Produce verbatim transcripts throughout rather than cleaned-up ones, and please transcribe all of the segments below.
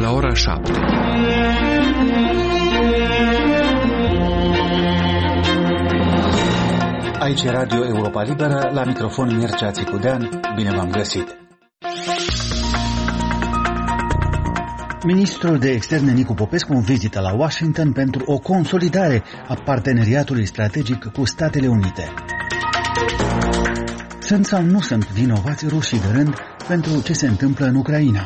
la ora șapte. Aici e Radio Europa Liberă, la microfon Mircea Țicudean. Bine v-am găsit! Ministrul de Externe Nicu Popescu în vizită la Washington pentru o consolidare a parteneriatului strategic cu Statele Unite. Sunt sau nu sunt vinovați rușii de rând pentru ce se întâmplă în Ucraina?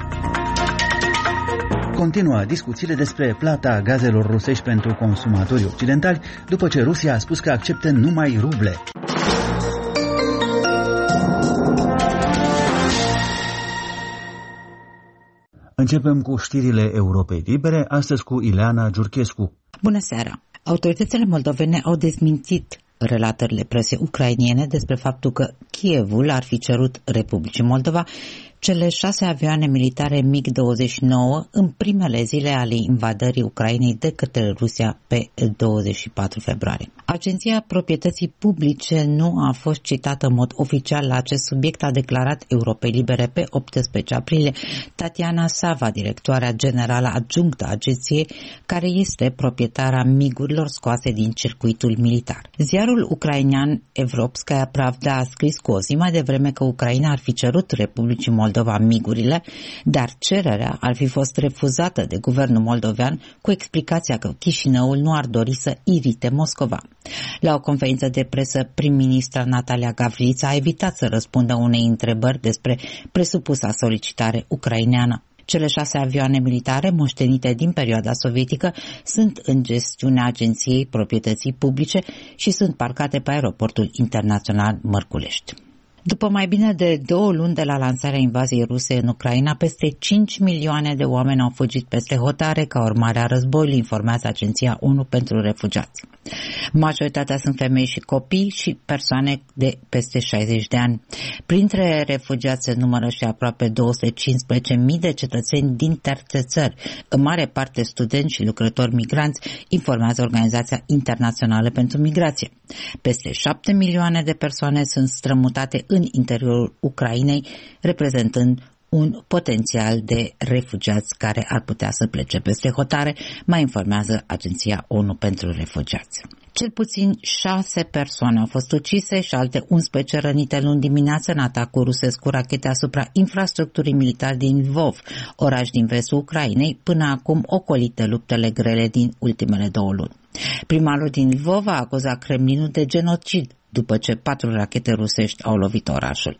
Continuă discuțiile despre plata gazelor rusești pentru consumatorii occidentali, după ce Rusia a spus că acceptă numai ruble. Începem cu știrile Europei Libere, astăzi cu Ileana Giurchescu. Bună seara! Autoritățile moldovene au dezmințit relatările presei ucrainiene despre faptul că Kievul ar fi cerut Republicii Moldova cele șase avioane militare MiG douăzeci și nouă în primele zile ale invadării Ucrainei de către Rusia pe douăzeci și patru februarie. Agenția Proprietății Publice nu a fost citată în mod oficial la acest subiect, a declarat Europei Libere pe optsprezece aprilie Tatiana Sava, directoarea generală adjunctă a agenției, care este proprietara migurilor scoase din circuitul militar. Ziarul ucrainean Evropskaya Pravda a scris cu o zi mai devreme că Ucraina ar fi cerut Republicii Moldova migurile, dar cererea ar fi fost refuzată de guvernul moldovean cu explicația că Chișinăul nu ar dori să irite Moscova. La o conferință de presă, prim-ministra Natalia Gavrița a evitat să răspundă unei întrebări despre presupusa solicitare ucraineană. Cele șase avioane militare moștenite din perioada sovietică sunt în gestiunea Agenției Proprietății Publice și sunt parcate pe aeroportul internațional Mărculești. După mai bine de două luni de la lansarea invaziei ruse în Ucraina, peste cinci milioane de oameni au fugit peste hotare ca urmare a războiului, informează Agenția ONU pentru Refugiați. Majoritatea sunt femei și copii și persoane de peste șaizeci de ani. Printre refugiați se numără și aproape două sute cincisprezece mii de cetățeni din terțe țări, în mare parte studenți și lucrători migranți, informează Organizația Internațională pentru Migrație. Peste șapte milioane de persoane sunt strămutate în interiorul Ucrainei, reprezentând un potențial de refugiați care ar putea să plece peste hotare, mai informează Agenția ONU pentru Refugiați. Cel puțin șase persoane au fost ucise și alte unsprezece rănite luni dimineață în atacul rusesc cu rachete asupra infrastructurii militare din Lvov, oraș din vestul Ucrainei, până acum ocolit de luptele grele din ultimele două luni. Primarul din Lvov a acuzat Kremlinul de genocid după ce patru rachete rusești au lovit orașul.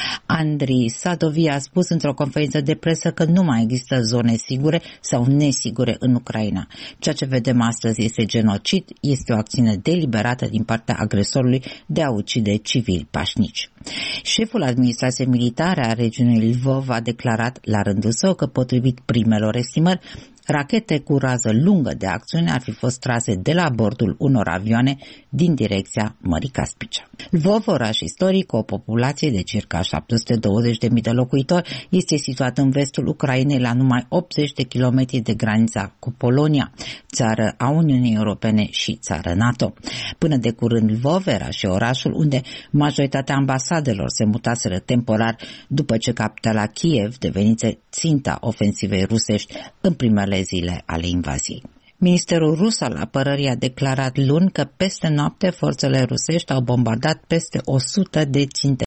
Andrii Sadovi a spus într-o conferință de presă că nu mai există zone sigure sau nesigure în Ucraina. Ceea ce vedem astăzi este genocid, este o acțiune deliberată din partea agresorului de a ucide civili pașnici. Șeful administrației militare a regiunii Lvov a declarat la rândul său că, potrivit primelor estimări, rachete cu rază lungă de acțiune ar fi fost trase de la bordul unor avioane din direcția Mării Caspice. Lvov, oraș istoric cu o populație de circa șapte sute douăzeci de mii de locuitori, este situat în vestul Ucrainei la numai optzeci de kilometri de granița cu Polonia, țară a Uniunii Europene și țară NATO. Până de curând Lvov era și orașul unde majoritatea ambasadelor se mutaseră temporar după ce capitala Kiev devenise ținta ofensivei rusești în primele zile ale invaziei. Ministerul rus al apărării a declarat luni că peste noapte forțele rusești au bombardat peste o sută de ținte